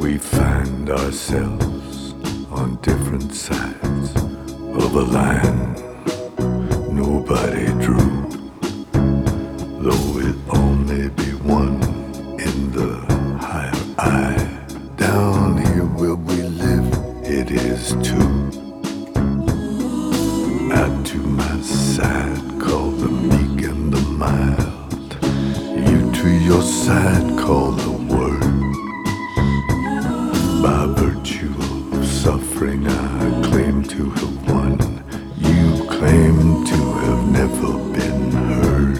We find ourselves on different sides of a line nobody drew, though it only be one in the higher eye. Down here where we live, it is two. I to my side call the meek and the mild, you to your side call the word. By virtue of suffering I claim to have won, you claim to have never been heard.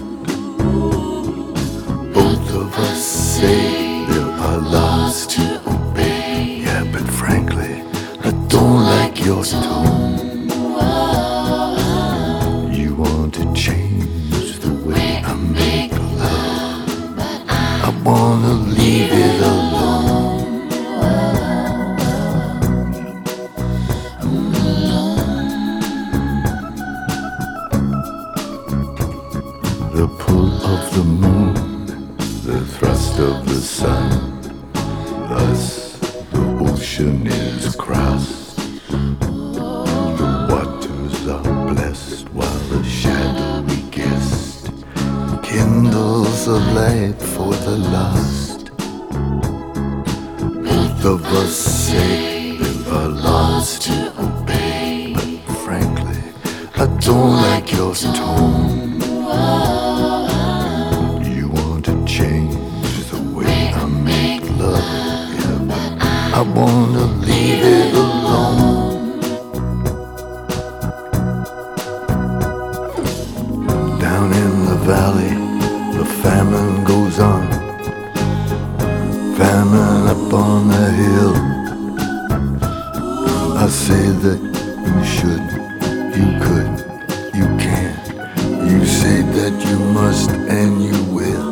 Both of us say there are laws to obey, yeah, but frankly I don't like your tone. You want to change the way I make love, I wanna leave it alone. The pull of the moon, the thrust of the sun, thus the ocean is crossed. The waters are blessed while the shadowy guest kindles a light for the lost. Both of us say there are laws to obey, but frankly I don't like your tone. You want to change the way I make love, yeah, but I wanna leave it alone. Down in the valley, the famine goes on, famine up on the hill. I say that you should, you could, you can. You say that you must and you will.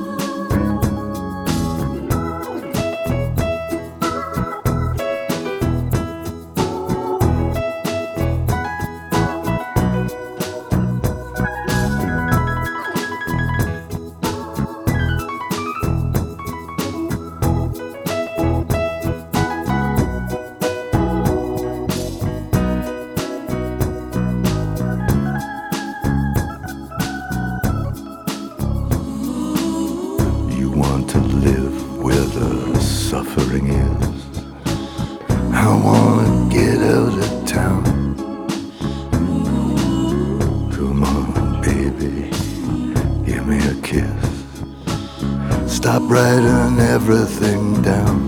To live where the suffering is. I wanna get out of town. Come on, baby, give me a kiss. Stop writing everything down.